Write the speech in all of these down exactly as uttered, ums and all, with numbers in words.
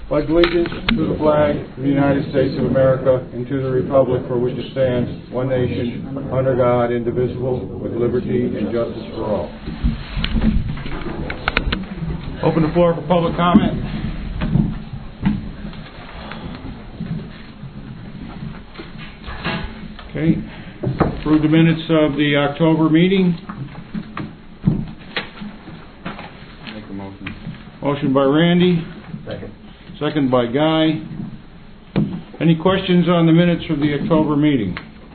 pledge allegiance to the flag of the United States of America and to the republic for which it stands, one nation, under God, indivisible, with liberty and justice for all. Open the floor for public comment. Okay. Approve the minutes of the October meeting. Make a motion. Motion by Randy. Second. Second by Guy. Any questions on the minutes from the October meeting?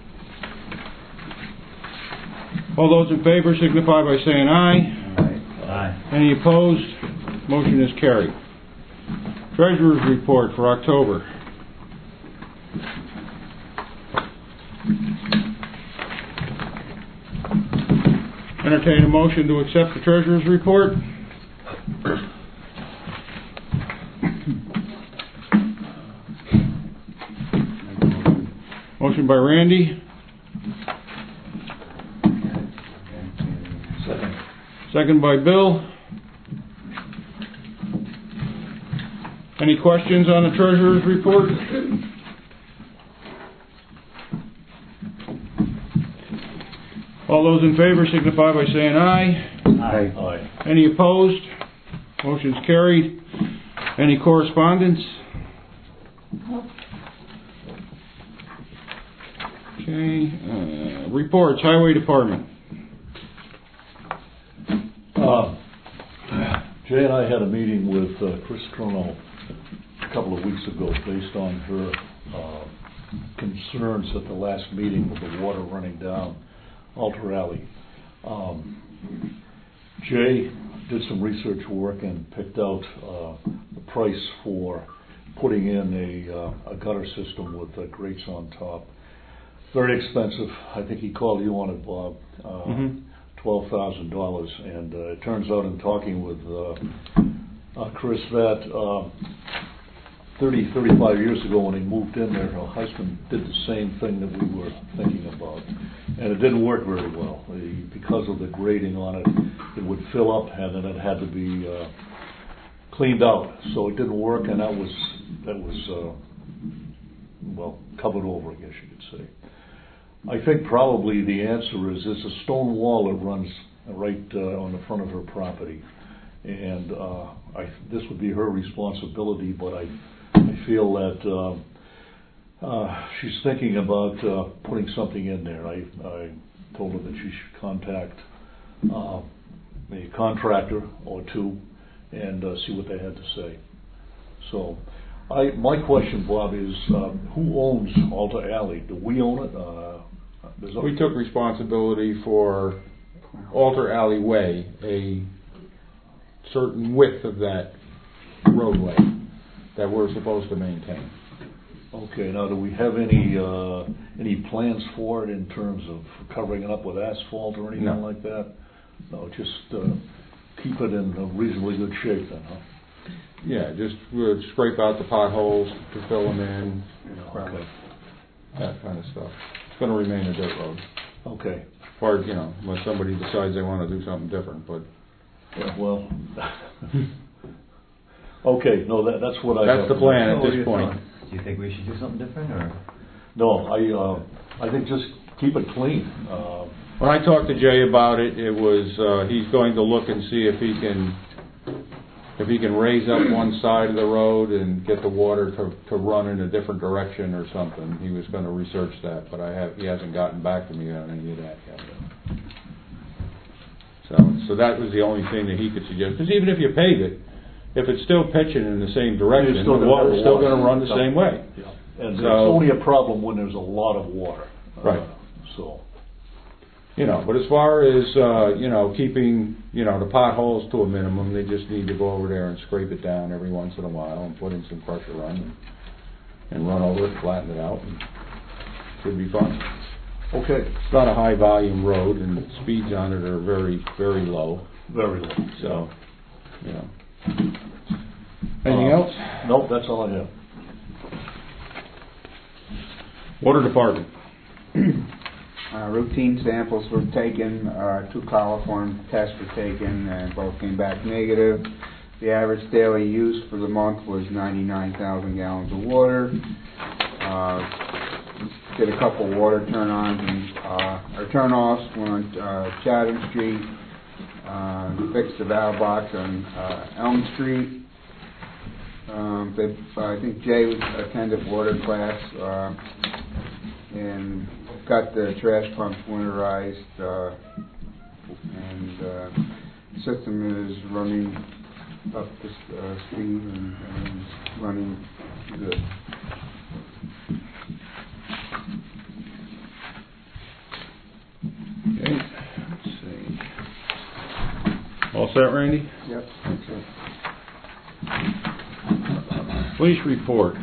All those in favor signify by saying aye. Aye. Aye. Any opposed? Motion is carried. Treasurer's report for October. Entertain a motion to accept the Treasurer's report. Motion by Randy. Second. Second by Bill. Any questions on the Treasurer's report? All those in favor signify by saying aye. Aye. Aye. Any opposed? Motion's carried. Any correspondence? Okay. Uh, reports. Highway Department. Uh, Jay and I had a meeting with uh, Chris Crono a couple of weeks ago based on her uh, concerns at the last meeting with the water running down Alter Alley. Um, Jay did some research work and picked out uh, the price for putting in a, uh, a gutter system with uh, grates on top. Very expensive. I think he called you on it, Bob. Uh, mm-hmm. twelve thousand dollars. And uh, it turns out in talking with uh, uh, Chris that uh, thirty, thirty-five years ago when he moved in there, her husband did the same thing that we were thinking about. And it didn't work very well. The, because of the grading on it, it would fill up and then it had to be uh, cleaned out. So it didn't work, and that was, that was uh, well, covered over, I guess you could say. I think probably the answer is there's a stone wall that runs right uh, on the front of her property. And uh, I, this would be her responsibility, but I, I feel that uh, uh, she's thinking about uh, putting something in there. I, I told her that she should contact uh, a contractor or two and uh, see what they had to say. So I, my question, Bob, is um, who owns Alter Alley? Do we own it? Uh, we took responsibility for Alter Alley Way, a certain width of that roadway that we're supposed to maintain. Okay, now do we have any uh, any plans for it in terms of covering it up with asphalt or anything no. like that? No, just uh, keep it in a reasonably good shape then, huh? Yeah, just uh, scrape out the potholes to fill them in, you know, okay. that kind of stuff. It's going to remain a dirt road. Okay. Or, you know, unless somebody decides they want to do something different, but... Yeah, well... okay, no, that, that's what I... That's the plan at this point. Do you think we should do something different, or...? No, I uh, I think just keep it clean. Uh, when I talked to Jay about it, it was, uh, he's going to look and see if he can... if he can raise up one side of the road and get the water to, to run in a different direction or something. He was going to research that, but I have he hasn't gotten back to me on any of that yet. So, so that was the only thing that he could suggest. Because even if you pave it, if it's still pitching in the same direction, still the water's still going to run the same way. Yeah. And so, it's only a problem when there's a lot of water. Right. Uh, so... You know, but as far as, uh, you know, keeping, you know, the potholes to a minimum, they just need to go over there and scrape it down every once in a while and put in some pressure on and, and run over it, flatten it out, and it should be fun. Okay. It's not a high volume road, and the speeds on it are very, very low. Very low. So, you know. Anything uh, else? Nope, that's all I have. Water Department. Uh, routine samples were taken, uh, two coliform tests were taken, and both came back negative. The average daily use for the month was ninety-nine thousand gallons of water. Uh, did a couple water turn-ons and uh, or turn-offs. One on uh, Chatham Street. Uh, fixed the valve box on uh, Elm Street. Um, they, uh, I think Jay attended water class uh, and got the trash pumps winterized, uh, and uh, the system is running up to uh, speed and, and running good. Okay, let's see. All set, Randy? Yep, that's it. Police report.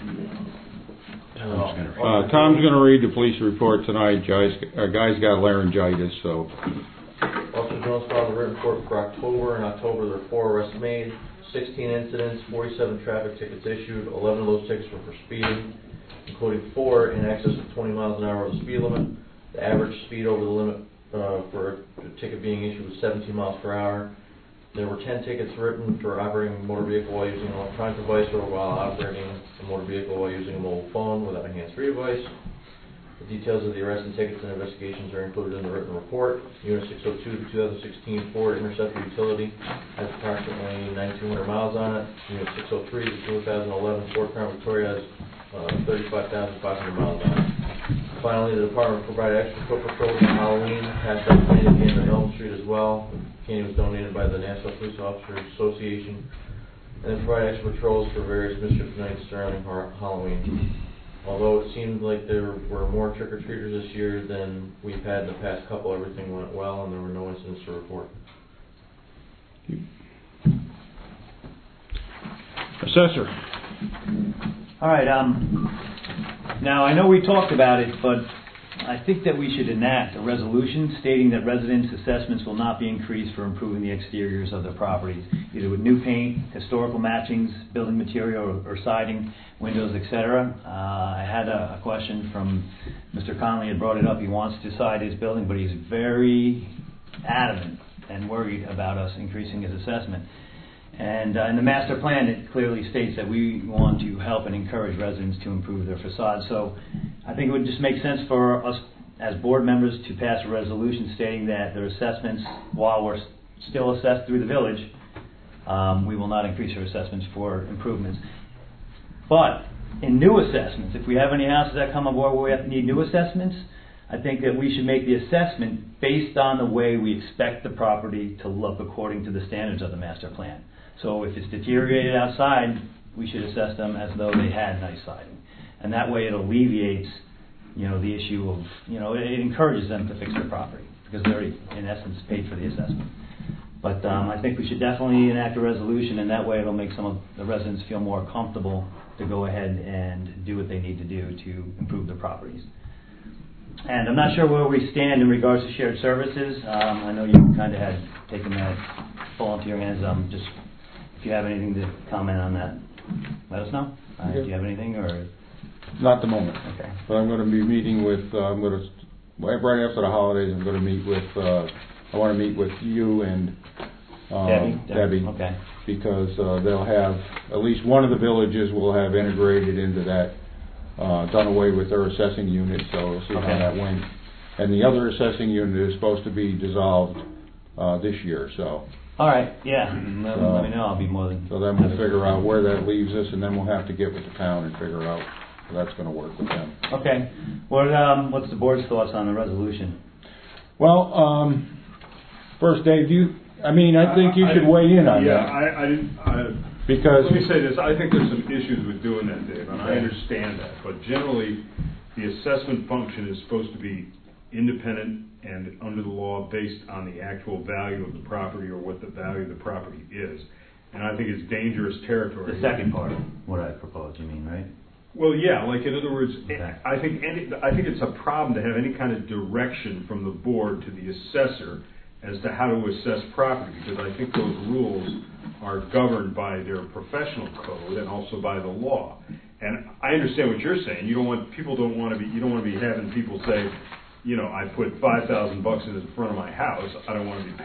Uh, Tom's gonna read the police report tonight. Guy's, uh, guy's got laryngitis, so. Officer Jones filed a written report for October. In October, there were four arrests made, sixteen incidents, forty-seven traffic tickets issued. eleven of those tickets were for speeding, including four in excess of twenty miles an hour of the speed limit. The average speed over the limit uh, for a ticket being issued was seventeen miles per hour. There were ten tickets written for operating a motor vehicle while using an electronic device or while operating a motor vehicle while using a mobile phone without a hands-free device. The details of the arrests and tickets and investigations are included in the written report. Unit six oh two, the two thousand sixteen Ford Interceptor Utility has approximately nine thousand two hundred miles on it. Unit six oh three, the two thousand eleven Ford Crown Victoria has uh, thirty-five thousand five hundred miles on it. Finally, the department provided extra foot patrols on Halloween, passed out candy at the end of Elm Street as well. Candy was donated by the National Police Officers Association, and then provided extra patrols for various mischief nights surrounding Halloween. Although it seemed like there were more trick-or-treaters this year than we've had in the past couple, everything went well and there were no incidents to report. Assessor. All right, um, now I know we talked about it, but I think that we should enact a resolution stating that residents' assessments will not be increased for improving the exteriors of their properties, either with new paint, historical matchings, building material or, or siding, windows, et cetera. Uh, I had a, a question from Mister Conley had brought it up. He wants to side his building, but he's very adamant and worried about us increasing his assessment. And uh, in the master plan, it clearly states that we want to help and encourage residents to improve their facades. So I think it would just make sense for us as board members to pass a resolution stating that their assessments, while we're still assessed through the village, um, we will not increase our assessments for improvements. But in new assessments, if we have any houses that come aboard where we have to need new assessments, I think that we should make the assessment based on the way we expect the property to look according to the standards of the master plan. So if it's deteriorated outside, we should assess them as though they had nice siding. And that way it alleviates, you know, the issue of, you know, it encourages them to fix their property because they already, in essence, paid for the assessment. But um, I think we should definitely enact a resolution, and that way it'll make some of the residents feel more comfortable to go ahead and do what they need to do to improve their properties. And I'm not sure where we stand in regards to shared services. Um, I know you kind of had taken that fall into your hands. Um, just if you have anything to comment on that, let us know. Uh, do you have anything, or not at the moment? Okay. But I'm going to be meeting with. Uh, I'm going to right after the holidays. I'm going to meet with. Uh, I want to meet with you and uh, Debbie. Debbie. Okay. Because uh, they'll have at least one of the villages will have integrated into that. Uh, done away with their assessing unit, so we'll see Okay. how that went. And the other assessing unit is supposed to be dissolved uh, this year, so. All right. Yeah. Let, So- let me know. I'll be more than. So then we'll figure out where that leaves us, and then we'll have to get with the town and figure out how that's going to work with them. Okay. What um, what's the board's thoughts on the resolution? Well, um, first, Dave, you. I mean, I think you should weigh in on Yeah, that I, I didn't, I, because. let me say this, I think there's some issues with doing that, Dave, and I understand that, but generally, the assessment function is supposed to be independent and under the law based on the actual value of the property or what the value of the property is. And I think it's dangerous territory. The second part of what I proposed, you mean, right? Well, yeah, like in other words, Okay. I think any, I think it's a problem to have any kind of direction from the board to the assessor as to how to assess property, because I think those rules are governed by their professional code and also by the law. And I understand what you're saying. You don't want people don't want to be you don't want to be having people say, you know, I put five thousand bucks in the front of my house. I don't want to be paying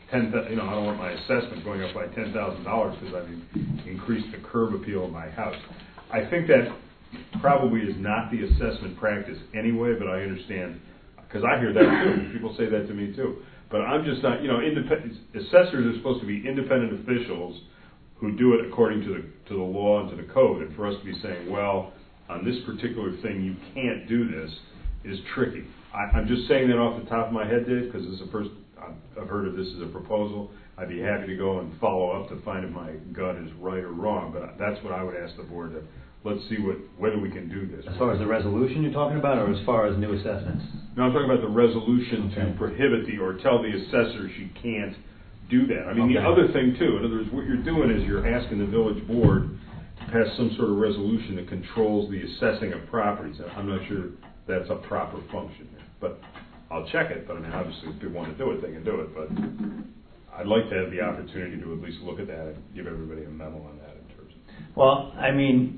ten, you know, I don't want my assessment going up by ten thousand dollars because I've increased the curb appeal of my house. I think that probably is not the assessment practice anyway, but I understand, because I hear that too. People say that to me too. But I'm just not, you know, independent, assessors are supposed to be independent officials who do it according to the, to the law and to the code. And for us to be saying, well, on this particular thing, you can't do this, is tricky. I, I'm just saying that off the top of my head, Dave, because this is the first I've heard of this as a proposal. I'd be happy to go and follow up to find if my gut is right or wrong, but that's what I would ask the board to, let's see what, whether we can do this. As far as the resolution you're talking about, or as far as new assessments? No, I'm talking about the resolution Okay. to prohibit the, or tell the assessor she can't do that. I mean, the Okay. other thing too, in other words, what you're doing is you're asking the village board to pass some sort of resolution that controls the assessing of properties. I'm not sure that's a proper function here, but I'll check it. But I mean, obviously, if people want to do it, they can do it. But I'd like to have the opportunity to at least look at that and give everybody a memo on that in terms of. Well, I mean,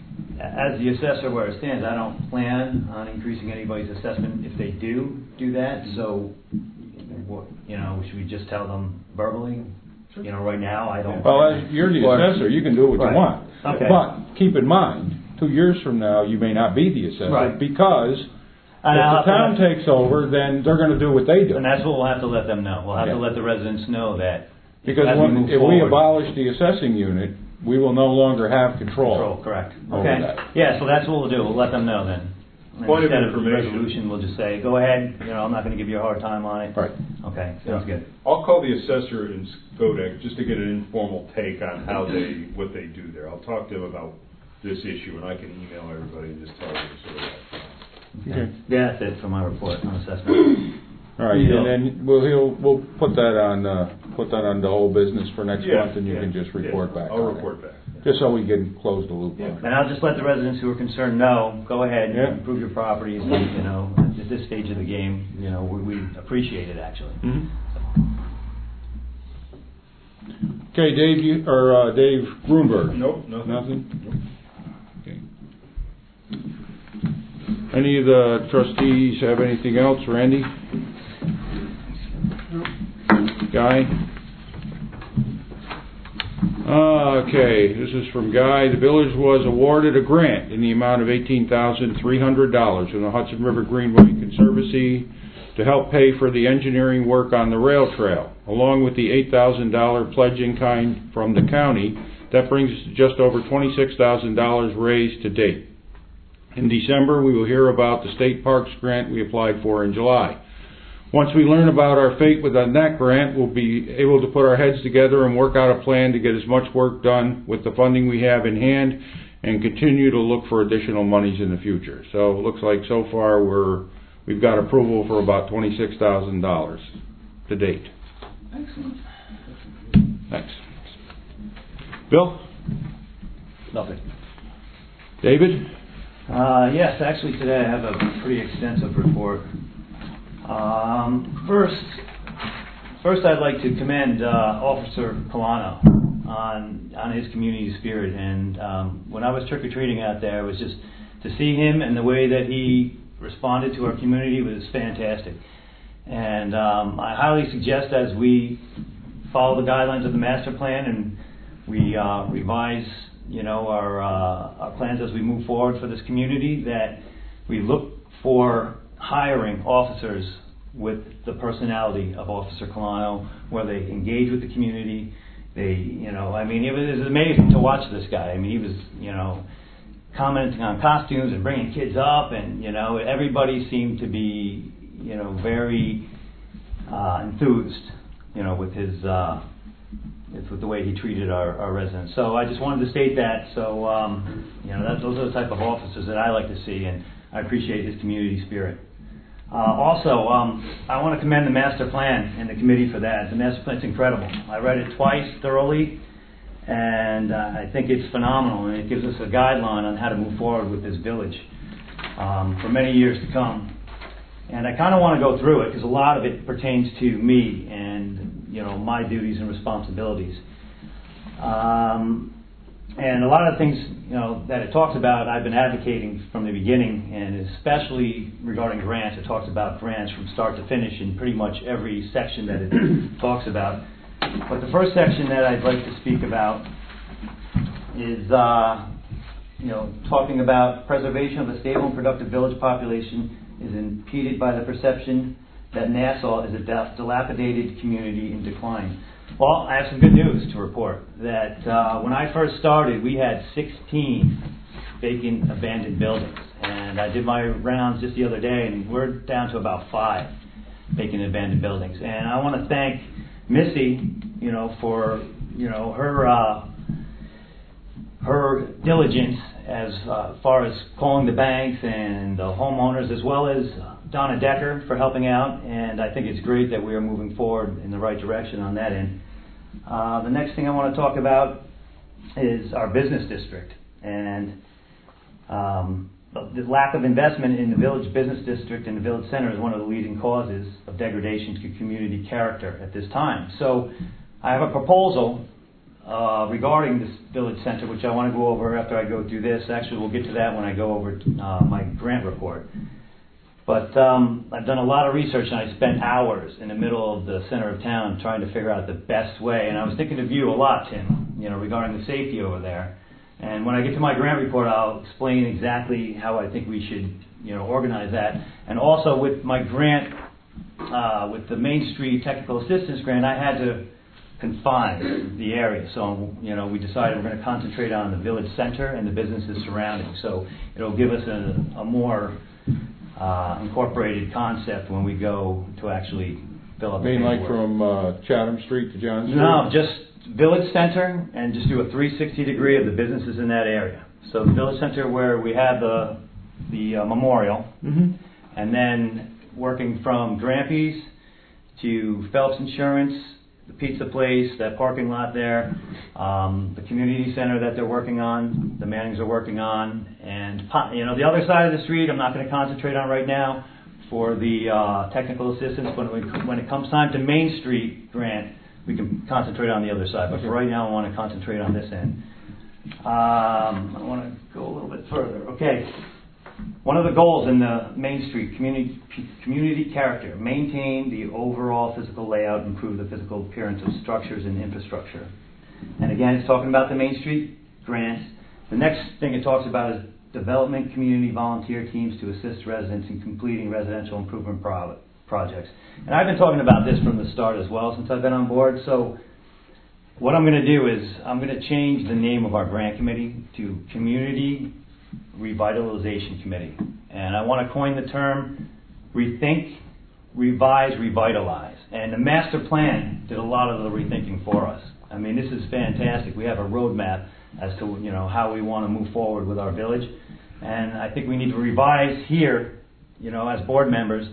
as the assessor where it stands, I don't plan on increasing anybody's assessment if they do do that. So, what, you know, should we just tell them verbally? You know, right now, I don't. Well, as you're the assessor, you can do what Right. you want. Okay. But keep in mind, two years from now, you may not be the assessor Right. because And I'll if the have town to- takes over, then they're going to do what they do. And that's what we'll have to let them know. We'll have Yeah. to let the residents know that. Because as when, we move if we forward- abolish the assessing unit, we will no longer have control. Control, correct. over Okay. that. Yeah, so that's what we'll do. We'll let them know then. And Point of instead of the information. resolution, we'll just say, go ahead, you know, I'm not gonna give you a hard time on it. Right. Okay, sounds good. I'll call the assessor in Skodak just to get an informal take on how they, what they do there. I'll talk to him about this issue, and I can email everybody and just tell them sort of that. Okay. Yeah, that's it for my report on assessment. All right, Yeah. and then we'll, he'll, we'll put that on, uh, put that on the whole business for next Yeah, month, and you yeah, can just yeah. report back I'll on it. report back. Just so we can close the loop on it. And I'll just let the residents who are concerned know, go ahead, Yeah. improve your properties, you know, at this stage of the game, you know, we, we appreciate it actually. Mhm. Okay, Dave, you, or, uh, Dave Grunberg? Nope, nothing. Nothing? Okay. Any of the trustees have anything else, Randy? Guy? Okay, this is from Guy. The village was awarded a grant in the amount of eighteen thousand three hundred dollars from the Hudson River Greenway Conservancy to help pay for the engineering work on the rail trail, along with the eight thousand dollars pledge in kind from the county. That brings us to just over twenty-six thousand dollars raised to date. In December, we will hear about the state parks grant we applied for in July. Once we learn about our fate with that grant, we'll be able to put our heads together and work out a plan to get as much work done with the funding we have in hand and continue to look for additional monies in the future. So it looks like so far we're, we've got approval for about twenty-six thousand dollars to date. Excellent. Thanks. Bill? Nothing. David? Uh, yes, actually today I have a pretty extensive report. Um, first, first I'd like to commend uh, Officer Colano on on his community spirit. And um, when I was trick or treating out there, it was just to see him and the way that he responded to our community was fantastic. And um, I highly suggest as we follow the guidelines of the master plan and we uh, revise, you know, our uh, our plans as we move forward for this community, that we look for hiring officers with the personality of Officer Colano, where they engage with the community. They, you know, I mean, it was, it was amazing to watch this guy. I mean, he was, you know, commenting on costumes and bringing kids up, and you know, everybody seemed to be, you know, very uh, enthused, you know, with his. Uh, It's with the way he treated our, our residents. So I just wanted to state that. So, um, you know, that, those are the type of officers that I like to see, and I appreciate his community spirit. Uh, also, um, I want to commend the master plan and the committee for that. The master plan's incredible. I read it twice thoroughly, and uh, I think it's phenomenal, and it gives us a guideline on how to move forward with this village um, for many years to come. And I kind of want to go through it because a lot of it pertains to me and, you know, my duties and responsibilities. Um, and a lot of things, you know, that it talks about, I've been advocating from the beginning, and especially regarding grants, it talks about grants from start to finish in pretty much every section that it talks about. But the first section that I'd like to speak about is, uh, you know, talking about preservation of a stable and productive village population is impeded by the perception that Nassau is a dilapidated community in decline. Well, I have some good news to report that uh, when I first started, we had sixteen vacant abandoned buildings. And I did my rounds just the other day, and we're down to about five vacant abandoned buildings. And I want to thank Missy, you know, for, you know, her uh, her diligence as uh, far as calling the banks and the homeowners, as well as Donna Decker for helping out. And I think it's great that we are moving forward in the right direction on that end. Uh, the next thing I want to talk about is our business district. And um, the lack of investment in the village business district and the village center is one of the leading causes of degradation to community character at this time. So I have a proposal uh, regarding this village center, which I want to go over after I go through this. Actually, we'll get to that when I go over uh, my grant report. But um, I've done a lot of research, and I spent hours in the middle of the center of town trying to figure out the best way. And I was thinking of you a lot, Tim, you know, regarding the safety over there. And when I get to my grant report, I'll explain exactly how I think we should, you know, organize that. And also with my grant, uh, with the Main Street Technical Assistance Grant, I had to confine the area. So, you know, we decided we're going to concentrate on the village center and the businesses surrounding. So it'll give us a, a more uh, incorporated concept when we go to actually fill up the I mean, like paperwork. from uh, Chatham Street to John Street? No, just village center, and just do a three sixty degree of the businesses in that area. So the village center where we have the the uh, memorial, Mm-hmm. and then working from Grampy's to Phelps Insurance, the pizza place, that parking lot there, um, the community center that they're working on, the Mannings are working on, and po- you know the other side of the street I'm not going to concentrate on right now for the uh, technical assistance. When we, when it comes time to Main Street grant, we can concentrate on the other side. But for right now, I want to concentrate on this end. Um, I want to go a little bit further. Okay. One of the goals in the Main Street community community character: maintain the overall physical layout, improve the physical appearance of structures and infrastructure. And again, it's talking about the Main Street grants. The next thing it talks about is development community volunteer teams to assist residents in completing residential improvement pro- projects. And I've been talking about this from the start as well since I've been on board. So what I'm going to do is I'm going to change the name of our grant committee to Community Revitalization Committee. And I want to coin the term rethink, revise, revitalize. And the master plan did a lot of the rethinking for us. I mean, this is fantastic. We have a roadmap as to, you know, how we want to move forward with our village. And I think we need to revise here, you know, as board members,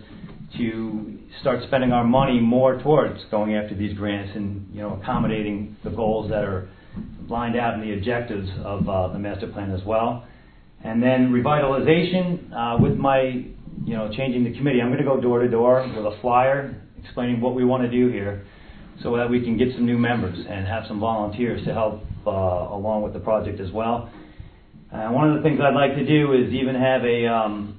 to start spending our money more towards going after these grants and, you know, accommodating the goals that are lined out in the objectives of uh, the master plan as well. And then revitalization, uh, with my, you know, changing the committee, I'm going to go door to door with a flyer explaining what we want to do here so that we can get some new members and have some volunteers to help uh, along with the project as well. Uh, one of the things I'd like to do is even have a um,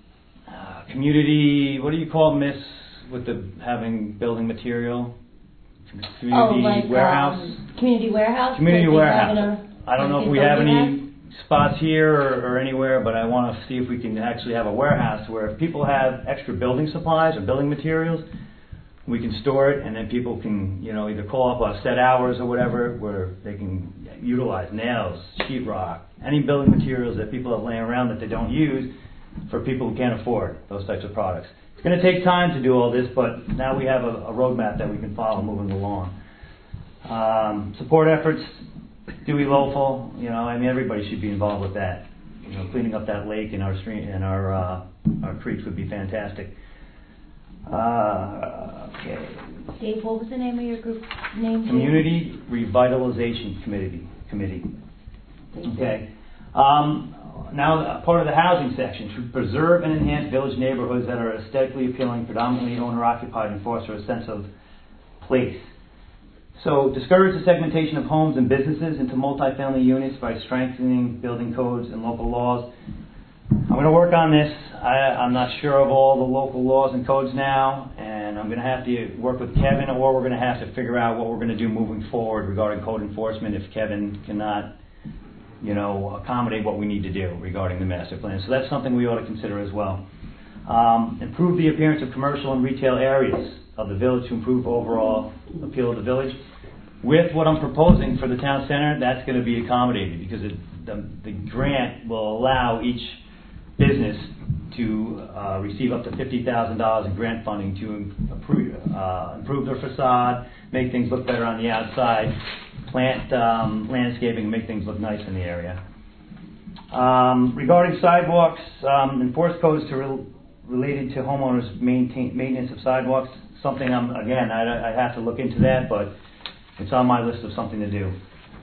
uh, community, what do you call Miss, with the having building material? Community oh, like, warehouse? Um, community warehouse? Community like warehouse. A, I don't know like if we a have building any spots here or, or anywhere, but I want to see if we can actually have a warehouse where if people have extra building supplies or building materials, we can store it, and then people can, you know, either call up our set hours or whatever, where they can utilize nails, sheetrock, any building materials that people have laying around that they don't use for people who can't afford those types of products. It's going to take time to do all this, but now we have a, a roadmap that we can follow moving along. Um, support efforts, Dewey Lowful, you know, I mean, everybody should be involved with that. You know, cleaning up that lake and our stream and our uh, our creeks would be fantastic. Uh, okay. Dave, what was the name of your group name? Community Revitalization Committee. Committee. Okay. Um, now, part of the housing section should preserve and enhance village neighborhoods that are aesthetically appealing, predominantly owner-occupied, and foster a sense of place. So discourage the segmentation of homes and businesses into multifamily units by strengthening building codes and local laws. I'm going to work on this. I, I'm not sure of all the local laws and codes now, and I'm going to have to work with Kevin, or we're going to have to figure out what we're going to do moving forward regarding code enforcement if Kevin cannot, you know, accommodate what we need to do regarding the master plan. So that's something we ought to consider as well. Um, improve the appearance of commercial and retail areas of the village to improve overall appeal of the village. With what I'm proposing for the town center, that's going to be accommodated because it, the, the grant will allow each business to uh, receive up to fifty thousand dollars in grant funding to improve, uh, improve their facade, make things look better on the outside, plant um, landscaping, make things look nice in the area. Um, regarding sidewalks, um, enforce codes to re- related to homeowners' maintain, maintenance of sidewalks. Something I'm again I, I have to look into that, but it's on my list of something to do.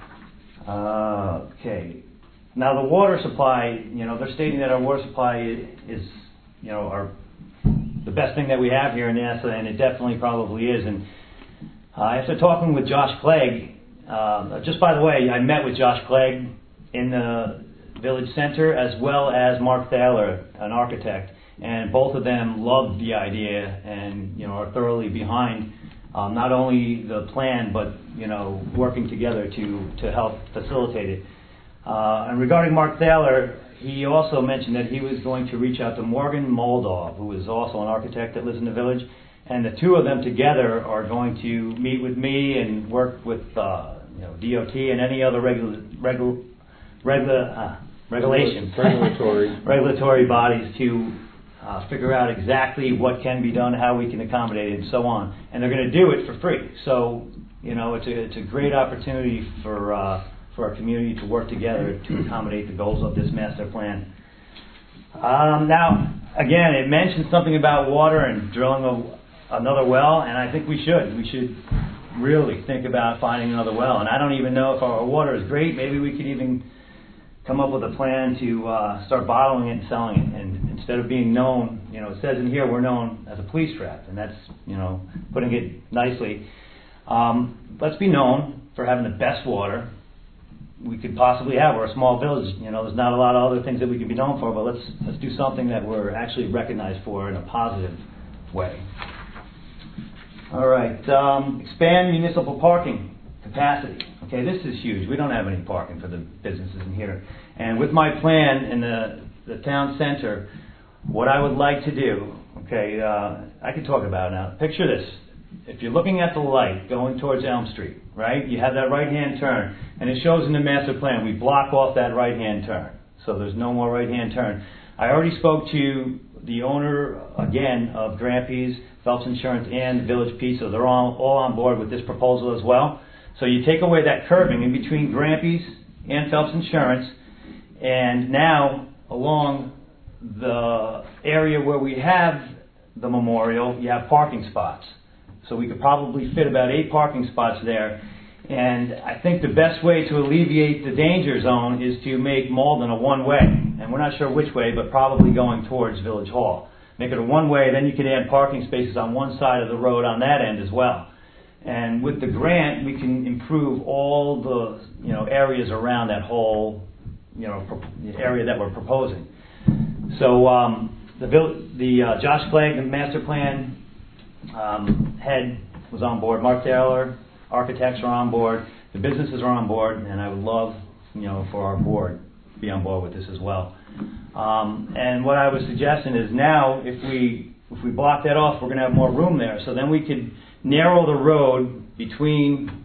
Uh, okay. Now the water supply, you know, they're stating that our water supply is, you know, our the best thing that we have here in NASA, and it definitely probably is. And uh, after talking with Josh Clegg, uh, just by the way, I met with Josh Clegg in the village center as well as Mark Thaler, an architect, and both of them loved the idea and, you know, are thoroughly behind um, not only the plan but, you know, working together to to help facilitate it. Uh, and regarding Mark Thaler, he also mentioned that he was going to reach out to Morgan Moldov, who is also an architect that lives in the village, and the two of them together are going to meet with me and work with uh, you know, D O T and any other regula- regu- regula- uh, regulations, regulatory regulatory bodies to uh, figure out exactly what can be done, how we can accommodate it, and so on. And they're going to do it for free. So, you know, it's a it's a great opportunity for. Uh, for our community to work together to accommodate the goals of this master plan. Um, now, again, it mentioned something about water and drilling a, another well, and I think we should. We should really think about finding another well. And I don't even know if our water is great. Maybe we could even come up with a plan to uh, start bottling it and selling it. And instead of being known, you know, it says in here we're known as a police trap, and that's, you know, putting it nicely. Um, let's be known for having the best water we could possibly have. We're a small village, you know, there's not a lot of other things that we could be known for, but let's let's do something that we're actually recognized for in a positive way. All right, um, expand municipal parking capacity. Okay, this is huge. We don't have any parking for the businesses in here. And with my plan in the, the town center, what I would like to do, okay, uh, I can talk about it now. Picture this. If you're looking at the light going towards Elm Street, right, you have that right-hand turn, and it shows in the master plan we block off that right-hand turn, so there's no more right-hand turn. I already spoke to the owner, again, of Grampy's, Phelps Insurance, and Village Pizza. They're all, all on board with this proposal as well. So you take away that curbing in between Grampy's and Phelps Insurance, and now along the area where we have the memorial, you have parking spots. So we could probably fit about eight parking spots there. And I think the best way to alleviate the danger zone is to make Malden a one-way. And we're not sure which way, but probably going towards Village Hall. Make it a one-way, then you can add parking spaces on one side of the road on that end as well. And with the grant, we can improve all the, you know, areas around that whole, you know, pro- area that we're proposing. So um, the, the uh, Josh Clegg, the master plan Um, head was on board. Mark Taylor, architects are on board. The businesses are on board, and I would love, you know, for our board to be on board with this as well. Um, and what I was suggesting is now, if we if we block that off, we're going to have more room there. So then we could narrow the road between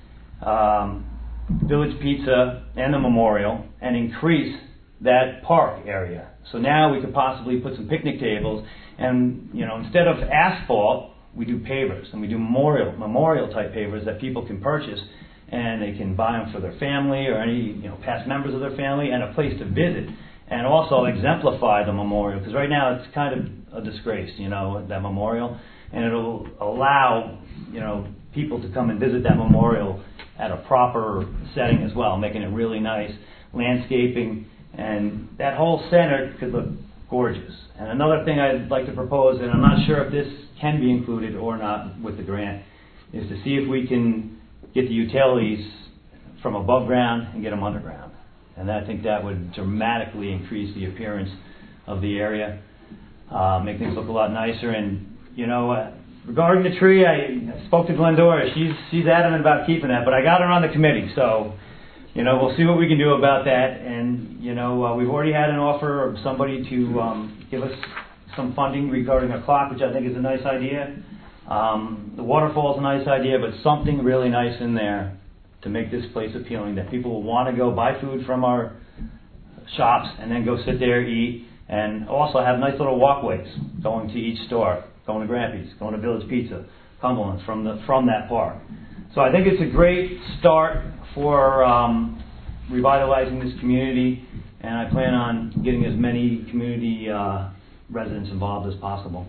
um, Village Pizza and the memorial and increase that park area. So now we could possibly put some picnic tables. And, you know, instead of asphalt, we do pavers, and we do memorial, memorial type pavers that people can purchase, and they can buy them for their family or any, you know, past members of their family, and a place to visit, and also exemplify the memorial, because right now it's kind of a disgrace, you know, that memorial, and it'll allow, you know, people to come and visit that memorial at a proper setting as well, making it really nice, landscaping, and that whole center could look gorgeous. And another thing I'd like to propose, and I'm not sure if this can be included or not with the grant, is to see if we can get the utilities from above ground and get them underground. And I think that would dramatically increase the appearance of the area, uh, make things look a lot nicer. And, you know, uh, regarding the tree, I, I spoke to Glendora. She's, she's adamant about keeping that, but I got her on the committee, so, you know, we'll see what we can do about that. And, you know, uh, we've already had an offer of somebody to um, give us some funding regarding a clock, which I think is a nice idea. Um, the waterfall's a nice idea, but something really nice in there to make this place appealing, that people will want to go buy food from our shops and then go sit there, eat, and also have nice little walkways going to each store, going to Grampy's, going to Village Pizza, Cumberland's from the from that park. So I think it's a great start for um, revitalizing this community, and I plan on getting as many community uh, residents involved as possible.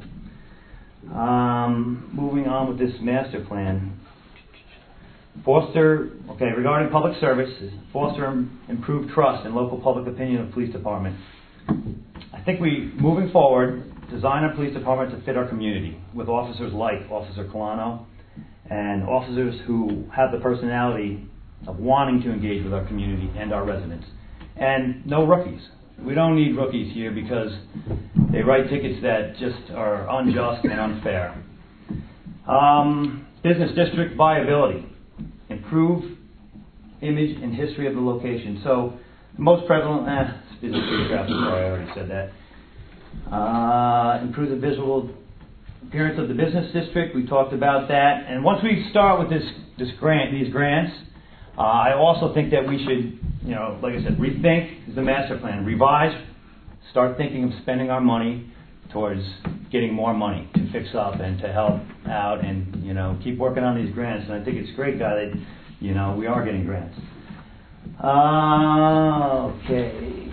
Um, moving on with this master plan. Foster, okay, regarding public service, foster improve trust and local public opinion of the police department. I think we, moving forward, design our police department to fit our community with officers like Officer Colano and officers who have the personality of wanting to engage with our community and our residents. And no rookies. We don't need rookies here because they write tickets that just are unjust and unfair. Um, business district viability. Improve image and history of the location. So, most prevalent, eh, it's business district, sorry, I already said that. Uh, improve the visual appearance of the business district, we talked about that. And once we start with this, this grant, these grants, uh, I also think that we should, you know, like I said, rethink the master plan, revise, start thinking of spending our money towards getting more money to fix up and to help out and, you know, keep working on these grants. And I think it's great, guy, that, you know, we are getting grants. Uh, okay.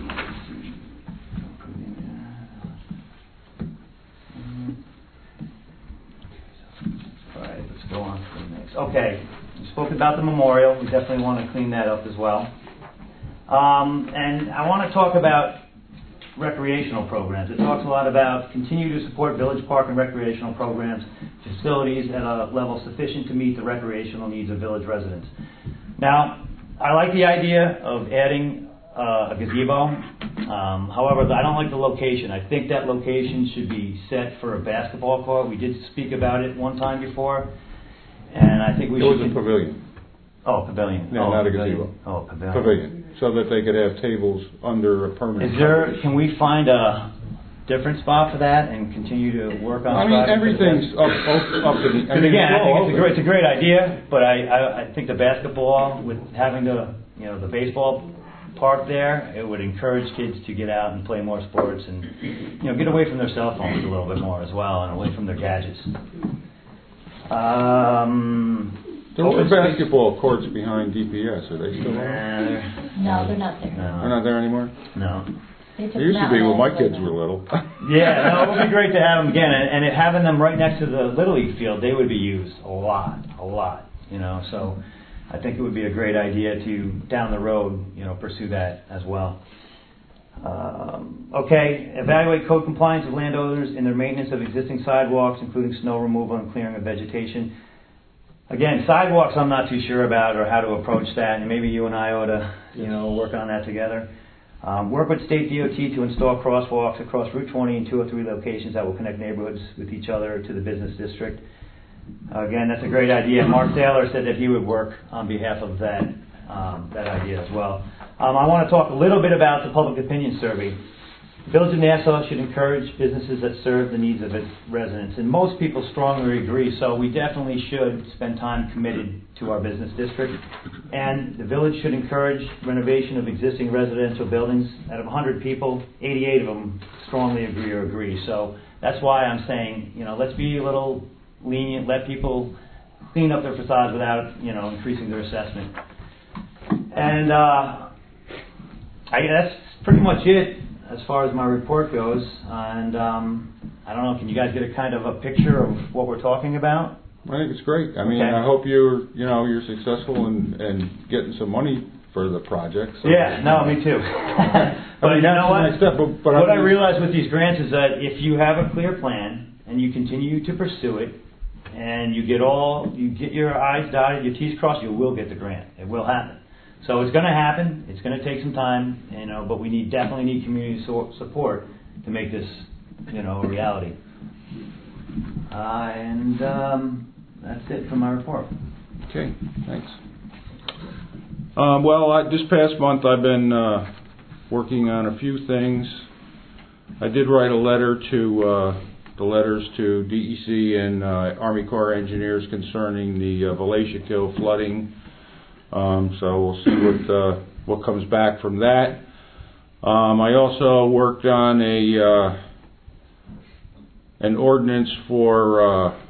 All right, let's go on to the next. Okay, we spoke about the memorial. We definitely want to clean that up as well. Um, and I want to talk about recreational programs. It talks a lot about continue to support village park and recreational programs, facilities at a level sufficient to meet the recreational needs of village residents. Now, I like the idea of adding uh, a gazebo. Um, however, I don't like the location. I think that location should be set for a basketball court. We did speak about it one time before, and I think we It should... was a pavilion. Oh, pavilion. No, oh, not a pavilion. gazebo. Oh, pavilion. Pavilion, so that they could have tables under a permanent. Is there, coverage. can we find a different spot for that and continue to work on I mean, striving for the everything's best? up, up, up to the. I Because mean, again, I it's think all it's a open. great, it's a great idea, but I, I, I think the basketball, with having the, you know, the baseball park there, it would encourage kids to get out and play more sports and, you know, get away from their cell phones a little bit more as well and away from their gadgets. Um, There were open space- basketball courts behind D P S. Are they still Nah, there? they're- No, they're not there. They're No, not there anymore? no. They took They used them to be out when my last kids week. were little. Yeah, no, it would be great to have them again, and, and it, having them right next to the Little League field, they would be used a lot, a lot, you know, so I think it would be a great idea to, down the road, you know, pursue that as well. Um, okay, evaluate code compliance of landowners in their maintenance of existing sidewalks, including snow removal and clearing of vegetation. Again, sidewalks I'm not too sure about or how to approach that, and maybe you and I ought to, you know, work on that together. Um, work with state D O T to install crosswalks across Route twenty and two oh three locations that will connect neighborhoods with each other to the business district. Uh, again, that's a great idea. Mark Taylor said that he would work on behalf of that, um, that idea as well. Um, I want to talk a little bit about the public opinion survey. The Village of Nassau should encourage businesses that serve the needs of its residents, and most people strongly agree, so we definitely should spend time committed to our business district. And the village should encourage renovation of existing residential buildings. Out of one hundred people, eighty-eight of them strongly agree or agree. So that's why I'm saying, you know, let's be a little lenient, let people clean up their facades without, you know, increasing their assessment. And uh, I, that's pretty much it as far as my report goes. And um, I don't know, can you guys get a kind of a picture of what we're talking about? I think it's great. I mean, Okay. I hope you're, you know, you're successful in, in getting some money for the project. So. Yeah, no, me too. But I mean, you that's know a what? nice step, but, but what I mean, realize with these grants is that if you have a clear plan and you continue to pursue it, and you get all, you get your I's dotted, your T's crossed, you will get the grant. It will happen. So it's going to happen. It's going to take some time, you know, but we need definitely need community so- support to make this, you know, a reality. Uh, and um, that's it for my report. Okay, thanks. Um, well, I, this past month I've been uh, working on a few things. I did write a letter to uh, the letters to D E C and uh, Army Corps of Engineers concerning the uh, Valatia Kill flooding. Um, so we'll see what uh, what comes back from that. Um, I also worked on a uh, an ordinance for uh,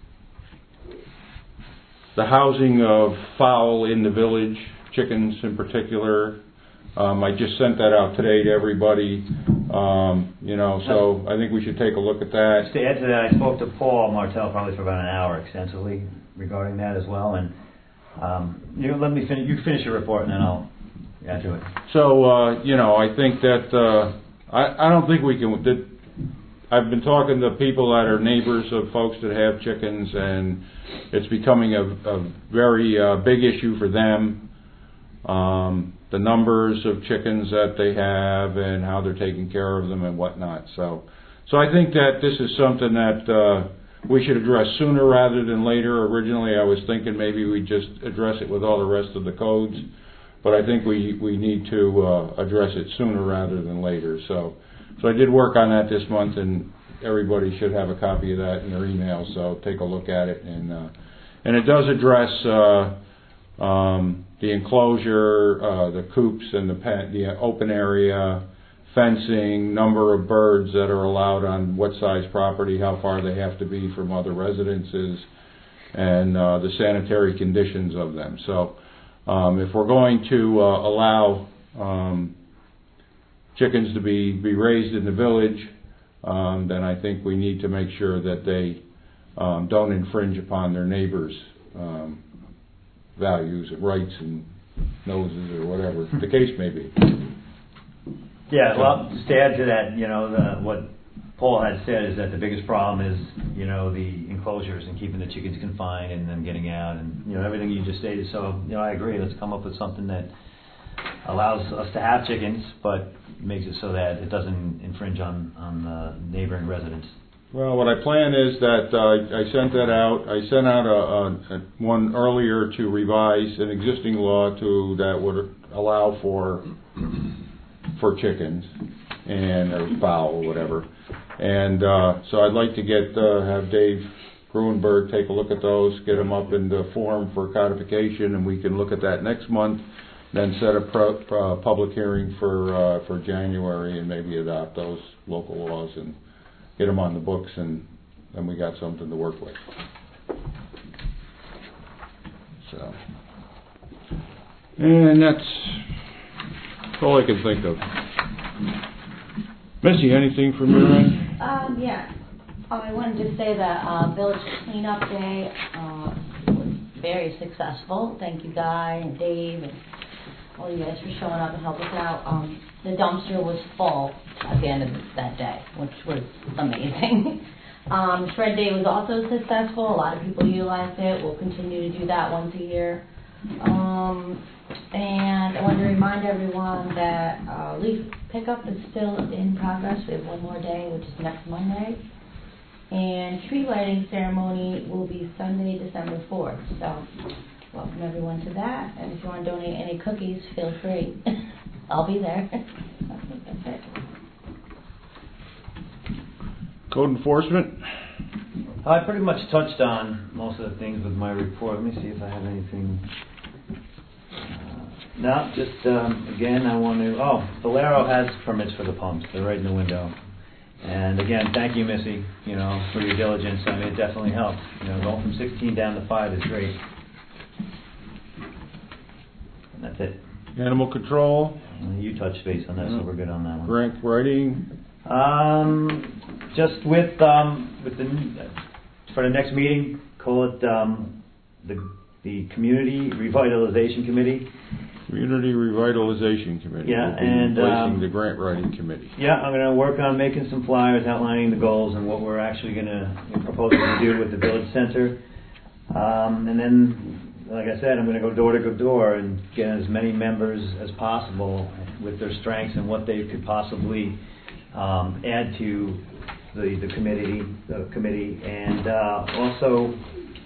the housing of fowl in the village, chickens in particular. Um, I just sent that out today to everybody. Um, you know, so I think we should take a look at that. Just to add to that, I spoke to Paul Martell probably for about an hour extensively regarding that as well. And um, you know, let me finish. You finish your report, and then I'll add to it. So uh, you know, I think that uh, I, I don't think we can. That, I've been talking to people that are neighbors of folks that have chickens, and it's becoming a, a very uh, big issue for them. Um, the numbers of chickens that they have and how they're taking care of them and whatnot. So, so I think that this is something that uh, we should address sooner rather than later. Originally, I was thinking maybe we just address it with all the rest of the codes, but I think we we need to uh, address it sooner rather than later. So, so I did work on that this month, and everybody should have a copy of that in their email. So take a look at it, and uh, and it does address. Uh, Um, the enclosure, uh, the coops and the pen, the open area, fencing, number of birds that are allowed on what size property, how far they have to be from other residences, and uh, the sanitary conditions of them. So um, if we're going to uh, allow um, chickens to be, be raised in the village, um, then I think we need to make sure that they um, don't infringe upon their neighbors' um, values and rights and noses or whatever the case may be. Yeah, well, just to add to that, you know, the, what Paul had said is that the biggest problem is, you know, the enclosures and keeping the chickens confined and them getting out and, you know, everything you just stated. So, you know, I agree. Let's come up with something that allows us to have chickens, but makes it so that it doesn't infringe on, on the neighboring residents. Well, what I plan is that uh, I sent that out. I sent out a, a, a one earlier to revise an existing law to that would allow for for chickens and or fowl or whatever. And uh, so I'd like to get uh, have Dave Gruenberg take a look at those, get them up in the form for codification, and we can look at that next month. Then set a pro, uh, public hearing for uh, for January and maybe adopt those local laws and get them on the books, and then we got something to work with. So, and that's all I can think of. Missy, anything from your end? Um, yeah. Oh, I wanted to say that uh, Village Cleanup Day uh, was very successful. Thank you, Guy and Dave and all you guys for showing up and helping us out. Um, the dumpster was full at the end of that day, which was amazing. um, Shred Day was also successful. A lot of people utilized it. We'll continue to do that once a year. Um, and I want to remind everyone that uh, leaf pickup is still in progress. We have one more day, which is next Monday. And tree lighting ceremony will be Sunday, December fourth. So welcome everyone to that. And if you want to donate any cookies, feel free. I'll be there. I think that's it. Code enforcement? I pretty much touched on most of the things with my report. Let me see if I have anything. Uh, no, just um, again, I want to. Oh, Valero has permits for the pumps. They're right in the window. And again, thank you, Missy. You know, for your diligence. I mean, it definitely helped. You know, going from sixteen down to five is great. And that's it. Animal control? You touched base on that, so we're good on that one. Grant writing? Um, just with um, with the for the next meeting, call it um, the the Community Revitalization Committee. Community Revitalization Committee. Yeah, will be and, replacing um, the grant writing committee. Yeah, I'm going to work on making some flyers outlining the goals and what we're actually going to propose to do with the Village Center. Um, and then, like I said, I'm going to go door to door and get as many members as possible with their strengths and what they could possibly um, add to the, the committee, the committee, and uh, also,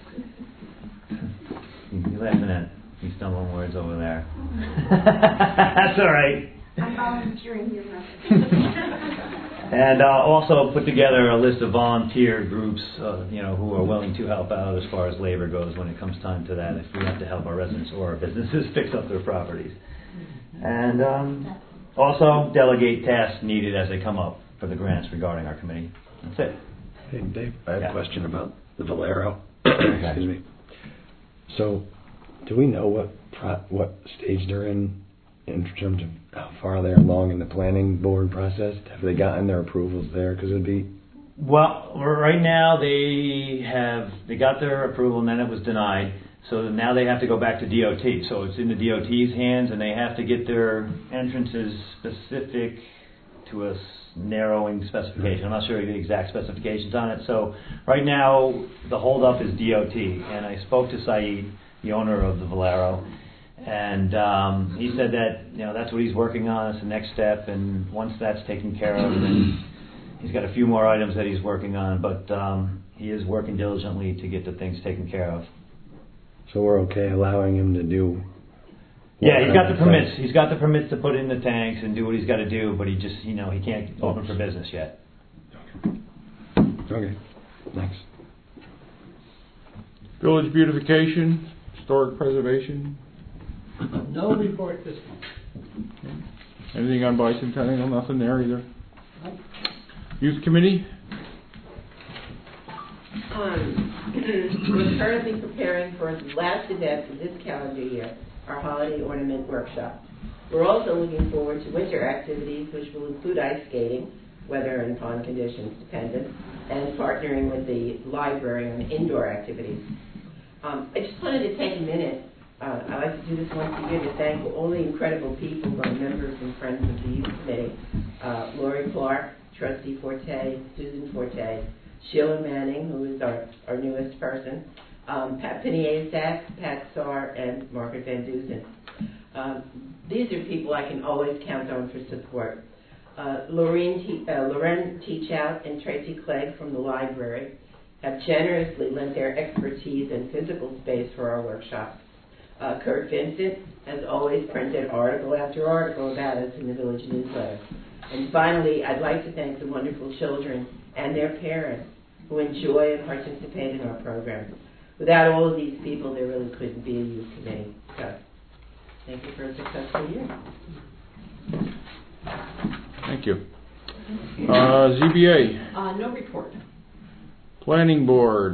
you're laughing at me stumbling words over there. That's all right. I'm volunteering your message. And uh, also put together a list of volunteer groups, uh, you know, who are willing to help out as far as labor goes when it comes time to that, if we have to help our residents or our businesses fix up their properties. And um, also delegate tasks needed as they come up for the grants regarding our committee. That's it. Hey, Dave, I have Yeah. a question about the Valero. Excuse me. So, do we know what pro- what stage they're in in terms of how far they're along in the planning board process? Have they gotten their approvals there? Because it'd be Well, right now they have, they got their approval and then it was denied. So now they have to go back to D O T. So it's in the D O T's hands and they have to get their entrances specific to a s- narrowing specification. I'm not sure the exact specifications on it. So right now the holdup is D O T. And I spoke to Saeed, the owner of the Valero, and um, he said that, you know, that's what he's working on. It's the next step, and once that's taken care of, then he's got a few more items that he's working on, but um, he is working diligently to get the things taken care of. so we're okay allowing him to do. Yeah, he's got the Okay. permits. He's got the permits to put in the tanks and do what he's got to do, but he just, you know, he can't open for business yet. Okay, thanks. Village beautification, historic preservation. No report this month. Anything on bicentennial? Nothing there either. Youth committee. Um, we're currently preparing for the last event of this calendar year, our holiday ornament workshop. We're also looking forward to winter activities, which will include ice skating, weather and pond conditions dependent, and partnering with the library on indoor activities. Um, I just wanted to take a minute. Uh, I like to do this once a year to thank all the incredible people who are members and friends of the youth committee. Uh, Lori Clark, Trustee Forte, Susan Forte, Sheila Manning, who is our, our newest person, um, Pat Piniasak, Pat Sarr, and Margaret Van Dusen. Um, these are people I can always count on for support. Uh, Lorraine T- uh, Loren Teachout and Tracy Clegg from the library have generously lent their expertise and physical space for our workshops. Uh, Kurt Vincent has always printed article after article about us in the village newsletter. And finally, I'd like to thank the wonderful children and their parents who enjoy and participate in our program. Without all of these people, there really couldn't be a youth committee. So, thank you for a successful year. Thank you. Uh, Z B A. Uh, no report. Planning board.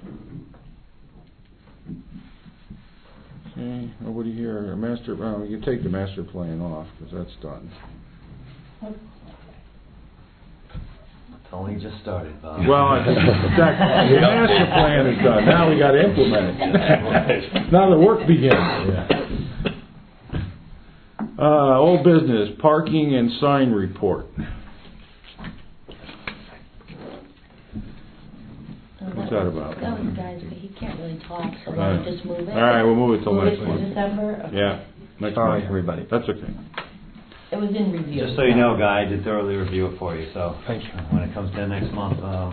Okay, nobody here. Master, well, you can take the master plan off because that's done. It's only just started, Bob. Well, exactly. The master plan is done. Now we got to implement it. Now the work begins. Uh, old business, parking and sign report. What's that about? That was guys, but he can't really talk, so All we'll right. just move it. All right, we'll move it till Move next it to month. December? Okay. Yeah, next Sorry, month. everybody. That's okay. It was in review. Just so you know, Guy, I did thoroughly review it for you, so Thank you. when it comes to next month, uh,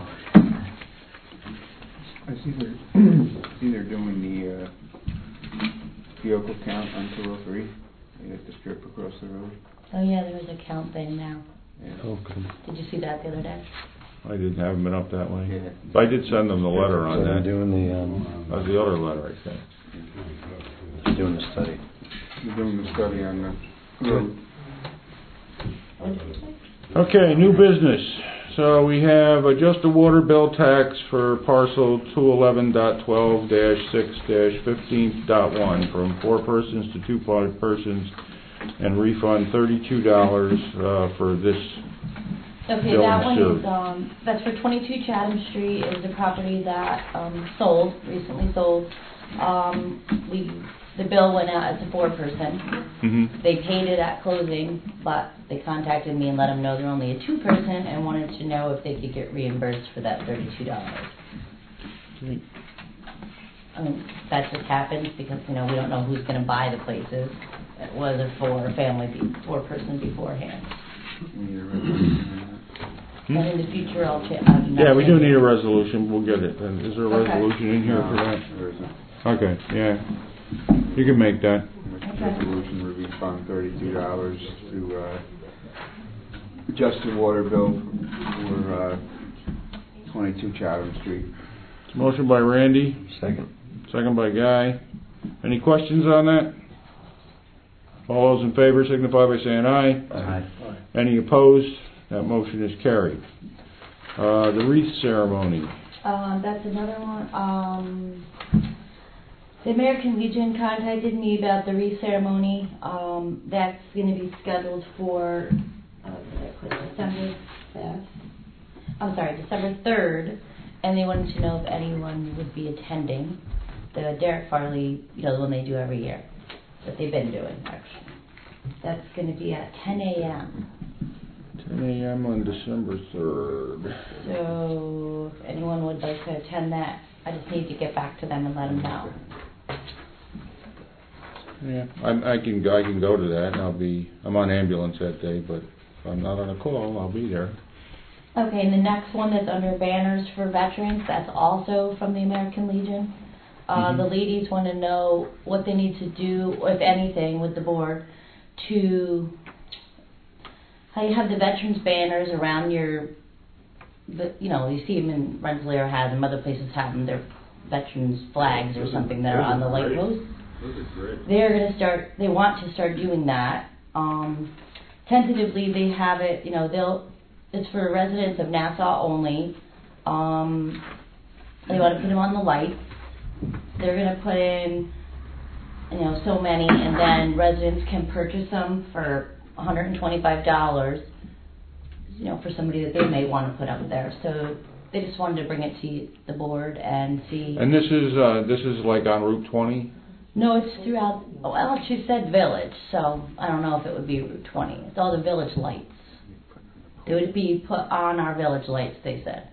I see they're, see they're doing the, uh, vehicle count on two oh three. They got the strip across the road. Oh, yeah, there was a count thing now. Yeah. Oh, good. Did you see that the other day? I didn't haven't been up that way. Yeah. But I did send them the letter on So they're that. doing the um, That was the other letter I sent. they're doing the study. They're doing the study on the road. What did you say? Okay, new business. So we have adjust the water bill tax for parcel two eleven dot twelve dash six dash fifteen dot one from four persons to two persons and refund thirty-two dollars uh, for this. Okay, Bill that and one Sue. is, um, that's for twenty-two Chatham Street. It was a property that, um, sold, recently sold. Um, we, the bill went out as a four person. Mm-hmm. They paid it at closing, but they contacted me and let them know they're only a two person and wanted to know if they could get reimbursed for that thirty-two dollars. I mean, that just happens because, you know, we don't know who's going to buy the places. It was a four family, be- four person beforehand. Hmm? And in the future, I'll check. I'll Yeah, we do need a resolution, we'll get it. And is there a Okay. resolution in here for that? There isn't. Okay, yeah. You can make that. Resolution to refund thirty-two dollars to, uh, adjust the water bill for, uh, twenty-two Chatham Street. Motion by Randy, Second. second by Guy. Any questions on that? All those in favor signify by saying aye. Aye. Any opposed? That motion is carried. Uh, the wreath ceremony. Um, that's another one. Um, the American Legion contacted me about the wreath ceremony. Um, that's going to be scheduled for uh, what did I put, December fifth. I'm sorry, December third. And they wanted to know if anyone would be attending the Derek Farley, you know, the one they do every year, that they've been doing actually. That's going to be at ten a.m. ten a.m. on December third. So if anyone would like to attend that, I just need to get back to them and let them know. Yeah, I, I can I can go to that, and I'll be I'm on ambulance that day, but if I'm not on a call, I'll be there. Okay, and the next one that's under banners for veterans, that's also from the American Legion. Uh, Mhm. The ladies want to know what they need to do, if anything, with the board to, how you have the veterans banners around your, the, you know, you see them in Rensselaer has them, other places have them, they're veterans flags or something that are on the light posts. Those are great. They're going to start, they want to start doing that. Um, tentatively, they have it, you know, they'll, it's for residents of Nassau only. Um, they want to put them on the lights. They're going to put in, you know, so many, and then residents can purchase them for one hundred twenty-five dollars, you know, for somebody that they may want to put up there. So they just wanted to bring it to the board and see. And this is uh, this is like on Route twenty. No, it's throughout. Well, she said village, so I don't know if it would be Route twenty. It's all the village lights. They would be put on our village lights, they said.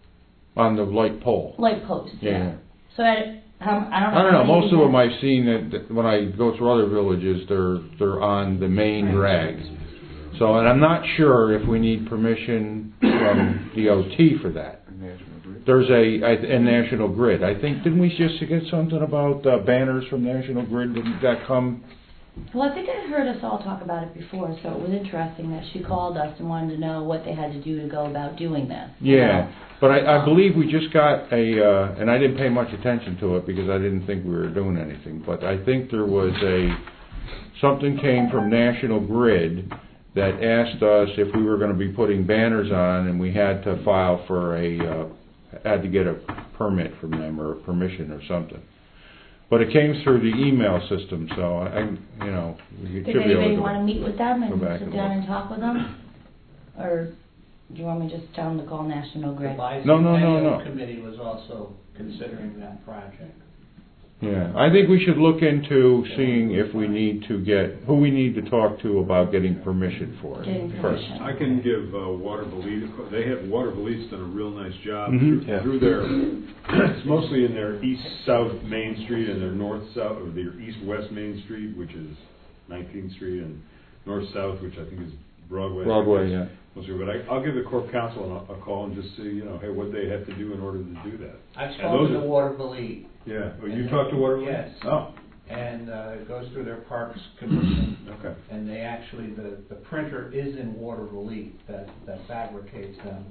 On the light pole. Light posts, yeah. Yeah. So I, um, I don't know. I don't know. how many Most of we them have. I've seen that, that when I go through other villages, they're they're on the main drags. So, and I'm not sure if we need permission from D O T for that. There's a, a, a National Grid. I think didn't we just get something about uh, banners from National Grid? Didn't that come? Well, I think I heard us all talk about it before, so it was interesting that she called us and wanted to know what they had to do to go about doing this. you Yeah, know. but I, I believe we just got a, uh, and I didn't pay much attention to it because I didn't think we were doing anything, but I think there was a, something came from National Grid that asked us if we were going to be putting banners on, and we had to file for a, uh, had to get a permit from them or a permission or something. But it came through the email system, so I, you know, we should Did be able to anybody go want to meet with them and go back sit and down look. and talk with them? Or do you want me to just tell them to call National Grid? The No, no, no, no. Bicentennial Committee was also considering that project. Yeah, I think we should look into seeing if we need to get, who we need to talk to about getting permission for Getting it first. permission. I can give uh, Water Belize, they have, Water Belize done a real nice job Mhm. through, Yeah. through their, it's mostly in their east-south Main Street and their north-south, or their east-west Main Street, which is nineteenth Street, and north-south, which I think is Broadway. Broadway, yeah. Mostly, but I, I'll give the Corp Council a, a call and just see, you know, hey, what they have to do in order to do that. I've And spoken those to are- Water Belize, Yeah, oh, you talked to Water Belize? Yes. Oh, and uh, it goes through their Parks Commission, okay. and they actually, the, the printer is in Water Belize that, that fabricates them.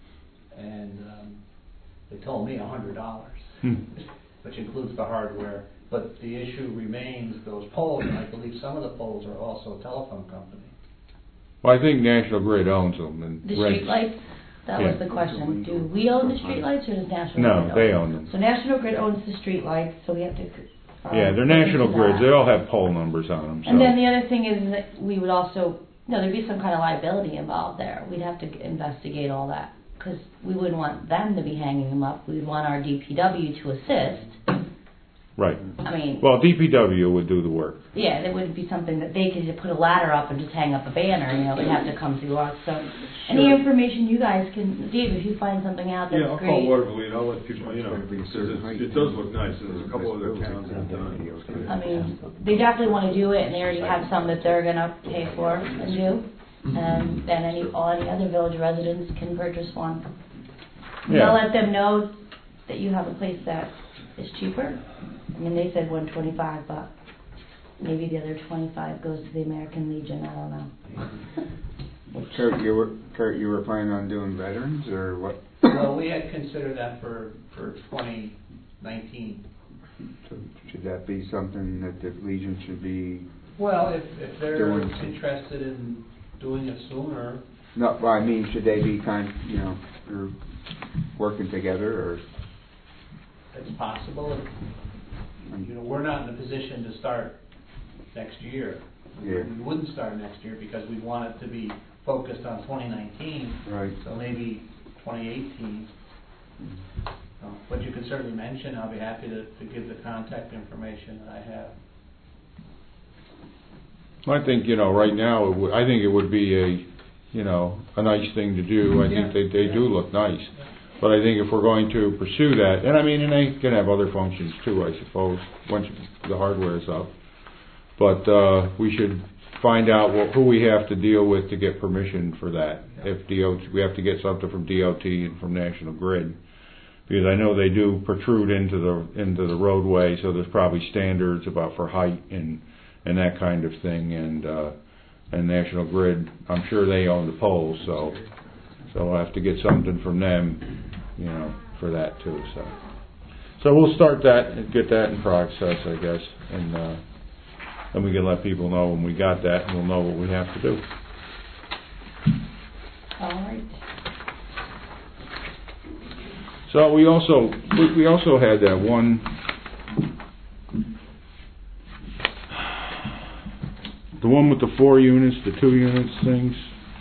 And um, they told me a hundred dollars, Hmm. which includes the hardware. But the issue remains those poles, and I believe some of the poles are also a telephone company. Well, I think National Grid owns them and The rents. streetlights? That Yeah. was the question. Do we own the streetlights or does National No, Grid they own own them. So National Grid owns the streetlights, so we have to. um, Yeah, they're look National into Grids. that. They all have pole numbers on them, so. And then the other thing is that we would also, no, there'd be some kind of liability involved there. We'd have to g- investigate all that, because we wouldn't want them to be hanging them up. We'd want our D P W to assist, Right. I mean, Well, D P W would do the work. yeah, that wouldn't be something that they could just put a ladder up and just hang up a banner, you know, it'd have to come through us, so. Any information you guys can, Dave, if you find something out, that's Yeah, I'll great. call Waterville, I'll let people, you know, because it, it does look nice, and there's a couple other towns that have done it. I mean, they definitely want to do it, and they already have some that they're gonna pay for and do. And then any, all any other village residents can purchase one. And Yeah. I'll let them know that you have a place that is cheaper. I mean, they said one twenty-five, but maybe the other twenty-five goes to the American Legion, I don't know. Kurt, you were, Kurt, you were planning on doing veterans, or what? Well, we had considered that for, for twenty nineteen. So should that be something that the Legion should be, Well, if, if they're Doing- interested in doing it sooner, no, well, I mean, should they be kind, you know, or working together, or? it's possible. You know, we're not in a position to start next year. Yeah. We wouldn't start next year because we want it to be focused on twenty nineteen, Right. so maybe twenty eighteen. So, but you can certainly mention, I'll be happy to, to give the contact information that I have. I think, you know, right now, it would, I think it would be a, you know, a nice thing to do. I think they, they do look nice. But I think if we're going to pursue that, and I mean, and they can have other functions too, I suppose, once the hardware is up. But uh, we should find out what, who we have to deal with to get permission for that. If D O T, we have to get something from D O T and from National Grid, because I know they do protrude into the into the roadway, so there's probably standards about for height and and that kind of thing. And uh, and National Grid, I'm sure they own the poles, so so we'll have to get something from them, you know, for that too. So so we'll start that and get that in process, I guess, and uh, then we can let people know when we got that, and we'll know what we have to do. All right. So we also we, we also had that one. The one with the four units, the two units things.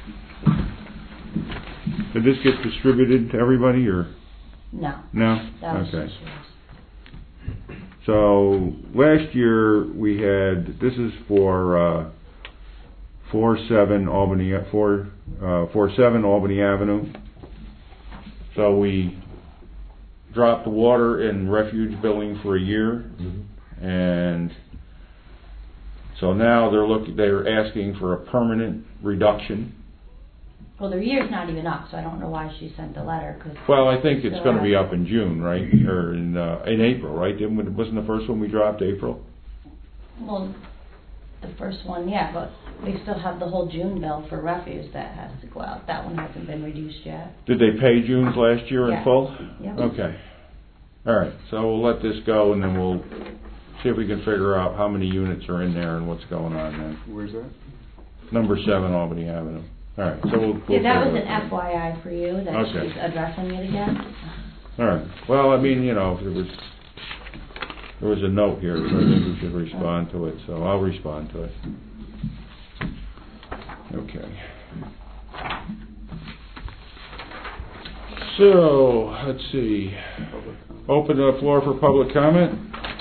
Did this get distributed to everybody, or No. no? That was Okay. just yours. So last year we had, this is for uh, four seven Albany, four uh, four seven Albany Avenue. So we dropped the water and refuge billing for a year, Mm-hmm. and so now they're looking, they're asking for a permanent reduction. Well, their year's not even up, so I don't know why she sent the letter, because. Well, I think it's going to be up in June, right, or in uh, in April, right? Didn't we- wasn't the first one we dropped April? Well, the first one, yeah, but they still have the whole June bill for refuse that has to go out. That one hasn't been reduced yet. Did they pay June's last year in Yeah. full? Yep. Okay. All right. So we'll let this go, and then we'll see if we can figure out how many units are in there and what's going on then. Where's that? Number seven Albany Avenue. All right. So we'll. we'll Yeah, that was figure an it out. F Y I for you, that Okay. she's addressing it again. All right. Well, I mean, you know, there was there was a note here, so I think we should respond to it. So I'll respond to it. Okay. So let's see. Open the floor for public comment.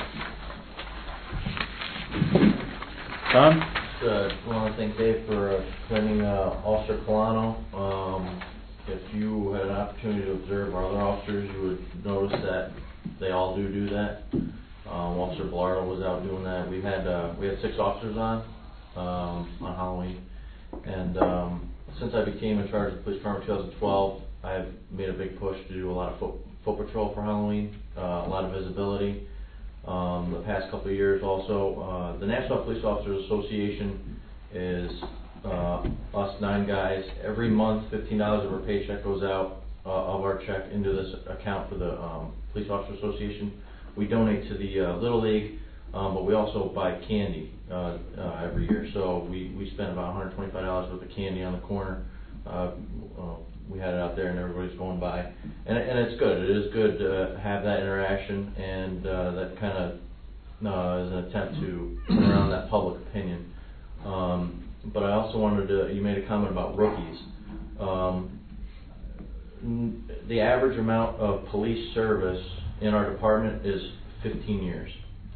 Tom? Uh, want to thank Dave for uh, commending uh, Officer Colano. Um, if you had an opportunity to observe our other officers, you would notice that they all do do that. Um, Officer Bellardo was out doing that. We had uh, we had six officers on um, on Halloween, and um, since I became in charge of the police department in twenty twelve, I've made a big push to do a lot of foot, foot patrol for Halloween, uh, a lot of visibility. Um, the past couple of years also, uh, the National Police Officers Association is uh, us nine guys. Every month, fifteen dollars of our paycheck goes out uh, of our check into this account for the um, Police Officers Association. We donate to the uh, Little League, um, but we also buy candy uh, uh, every year. So we, we spend about one hundred twenty-five dollars worth of candy on the corner. Uh, uh, we had it out there and everybody's going by. And, and it's good. It is good to have that interaction, and uh, that kind of uh, is an attempt to turn around that public opinion. Um, but I also wanted to, you made a comment about rookies. Um, n- the average amount of police service in our department is fifteen years.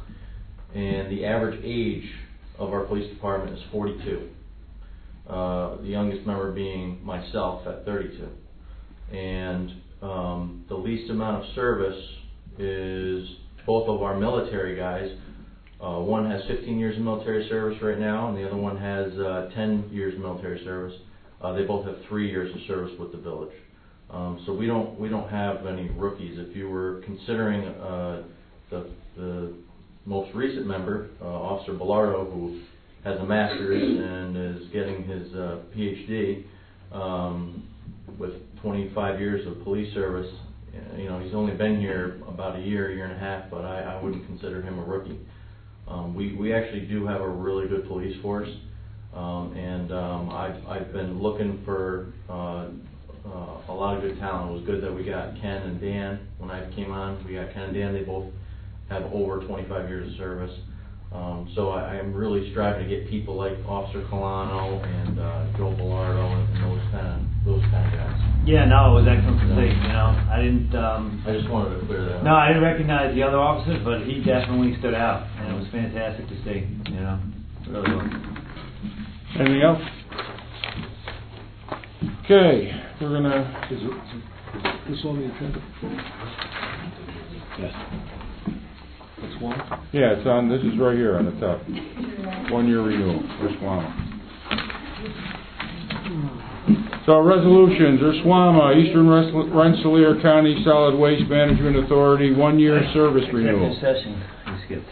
and the average age of our police department is forty-two. Uh, the youngest member being myself at thirty-two. And um, the least amount of service is both of our military guys. Uh, one has fifteen years of military service right now, and the other one has uh, ten years of military service. Uh, they both have three years of service with the village. Um, so we don't we don't have any rookies. If you were considering uh, the the most recent member, uh, Officer Bellardo, who has a master's and is getting his uh, P H D um, with twenty-five years of police service. You know, he's only been here about a year, year and a half, but I, I wouldn't consider him a rookie. Um, we, we actually do have a really good police force, um, and um, I've, I've been looking for uh, uh, a lot of good talent. It was good that we got Ken and Dan when I came on. We got Ken and Dan. They both have over twenty-five years of service. Um, so I, I am really striving to get people like Officer Colano and uh, Joe Bellardo and, and those kind of those kind of guys. Yeah, no, it was excellent to see. You know, I didn't. Um, I just wanted to clear that up. no, I didn't recognize the other officers, but he definitely stood out, and it was fantastic to see. You know, it really was. Anything else? Okay, we're gonna. Is it, is this on the agenda? Yes. That's one? Yeah, it's on. This is right here on the top. One year renewal. Urswama. So resolutions. Urswama, Eastern Rensselaer County Solid Waste Management Authority, one year service renewal. Executive session. We skipped.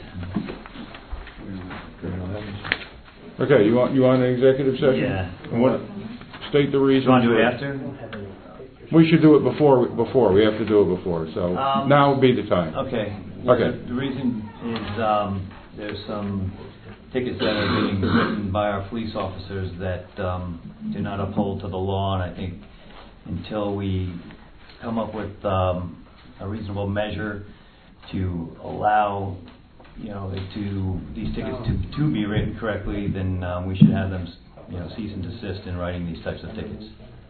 Okay, you want you want an executive session? Yeah. And what? State the reason. You want to do for it it. after? We should do it before. Before we have to do it before. So Um, now would be the time. Okay. Okay. The reason is um, there's some tickets that are being written by our police officers that um, do not uphold to the law, and I think until we come up with um, a reasonable measure to allow, you know, to these tickets to, to be written correctly, then um, we should have them, you know, cease and desist in writing these types of tickets.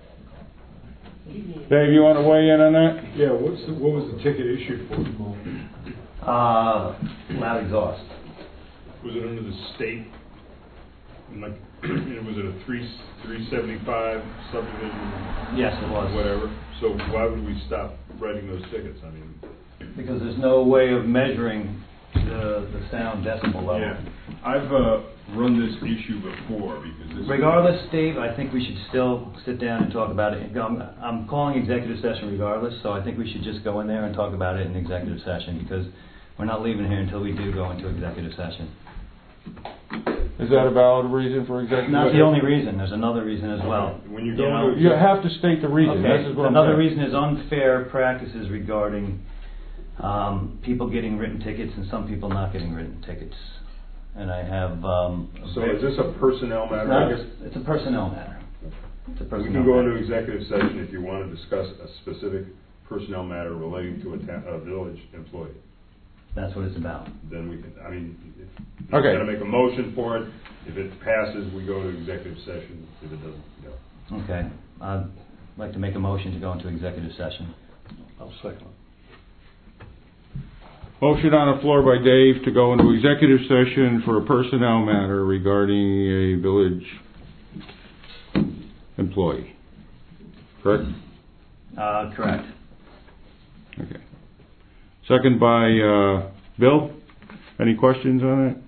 Dave, you want to weigh in on that? Yeah, what's the, what was the ticket issued for? Uh, loud exhaust. Was it under the state? And like, was it a three three seventy five subdivision? Yes, it was. Whatever. So why would we stop writing those tickets? I mean, Because there's no way of measuring the the sound decibel level. yeah, I've uh, run this issue before because this. Regardless, Dave, I think we should still sit down and talk about it. I'm, I'm calling executive session regardless, so I think we should just go in there and talk about it in executive session because we're not leaving here until we do go into executive session. Is that a valid reason for executive? Not the session? only reason. There's another reason as well. When you You go know, into You have to state the reason. Okay. This is what Another I'm saying. reason is unfair practices regarding um, people getting written tickets and some people not getting written tickets. And I have. Um, a So very- is this a personnel matter? No, I guess it's a personnel matter. It's a we personnel can go matter. into executive session if you want to discuss a specific personnel matter relating to a, ta- a village employee. That's what it's about. Then we can, I mean, if you Okay. gotta make a motion for it. If it passes, we go to executive session. If it doesn't, no. Okay. I'd like to make a motion to go into executive session. I'll second it. Motion on the floor by Dave to go into executive session for a personnel matter regarding a village employee. Correct? Uh, correct. Okay. Second by uh, Bill. Any questions on it?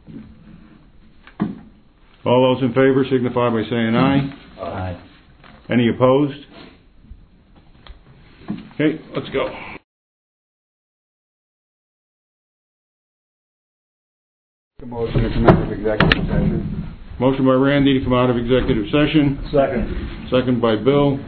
All those in favor signify by saying aye. Aye. Any opposed? Okay, let's go. The motion to come out of executive session. Motion by Randy to come out of executive session. Second. Second by Bill.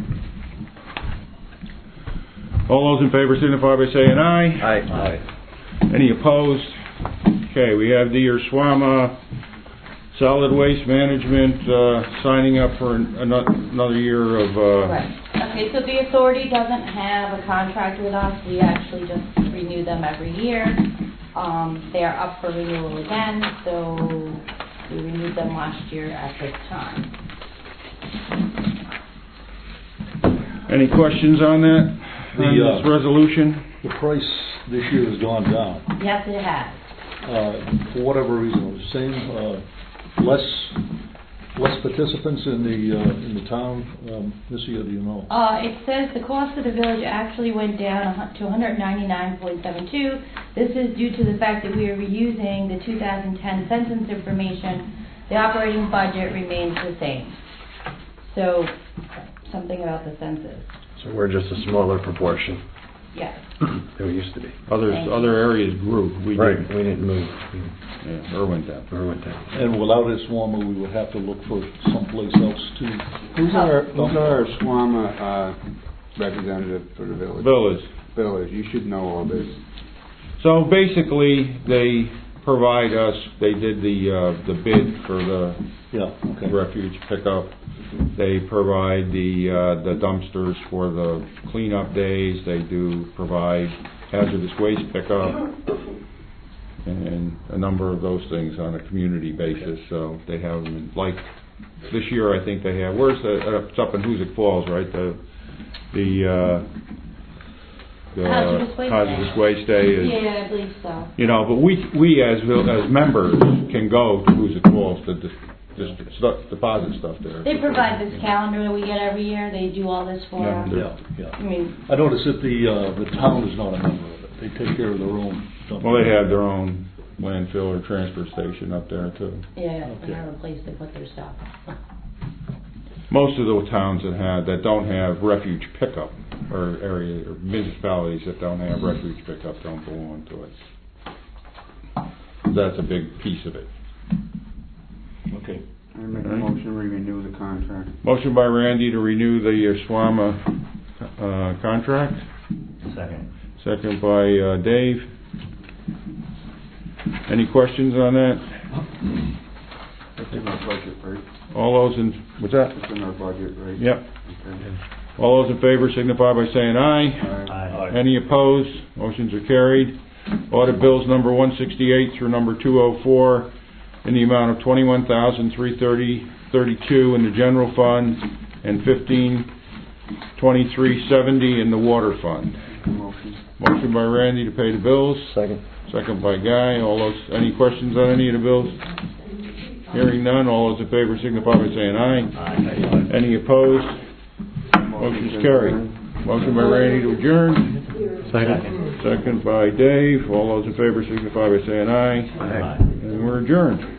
All those in favor signify by saying aye. Aye. Aye. Any opposed? Okay, we have the Urswama Solid Waste Management uh, signing up for an- ano- another year of... Uh, Right. Okay, so the authority doesn't have a contract with us. We actually just renew them every year. Um, They're up for renewal again, so we renewed them last year at this time. Any questions on that? The, on this uh, resolution? The price this year has gone down. Yes, it has. uh, for whatever reason, was same, uh, less, less participants in the, uh, in the town? Um, Missy, do you know? Uh, it says the cost of the village actually went down a hun- to one hundred ninety-nine point seven two. This is due to the fact that we are reusing the two thousand ten census information. The operating budget remains the same. So, something about the census. So we're just a smaller proportion Yes. than we used to be. Others, Thank you. other areas grew, we Right, didn't. we didn't move. Yeah, or went down. Or went down. And without Iswama, we would have to look for someplace else to. Who's our, who's our SWAMA, uh, representative for the village? Village. Village, you should know all this. So basically, they provide us, they did the, uh, the bid for the Yeah, okay. refuge pickup. They provide the, uh, the dumpsters for the cleanup days. They do provide hazardous waste pickup and a number of those things on a community basis. So they have them, in- like, this year I think they have, where's the, uh, it's up in Hoosick Falls, right? The, the, uh, the Hazardous waste hazardous day. waste day is, Yeah, I believe so. you know, but we, we as, vil- as members can go to Hoosick Falls to dis- just stuff, deposit stuff there. They provide this calendar that we get every year. They do all this for Yeah, us. Yeah, yeah. I mean, I noticed that the, uh, the town is not a member of it. They take care of their own stuff. Well, they have their own landfill or transfer station up there too. yeah, Okay. they have a place to put their stuff. Most of the towns that have, that don't have refuge pickup, or area, or municipalities that don't have refuge pickup don't belong to it. That's a big piece of it. Okay. I make a Alright. motion, we renew the contract. Motion by Randy to renew the uh, SWAMA, uh, contract. Second. Second by, uh, Dave. Any questions on that? That's in our budget, right? All those in, what's that? It's in our budget, right? Yep. Okay. All those in favor signify by saying aye. Alright. Aye. Any opposed? Motions are carried. Audit bills number one sixty-eight through number two oh four in the amount of twenty-one thousand three hundred thirty dollars and thirty-two cents in the general fund and fifteen twenty-three seventy in the water fund. Motion. Motion by Randy to pay the bills. Second. Second by Guy. All those, any questions on any of the bills? Hearing none, all those in favor signify by saying aye. Aye. Any opposed? Motion's carried. Motion by Randy to adjourn. Second. Second by Dave. All those in favor signify by saying aye. Aye. And we're adjourned.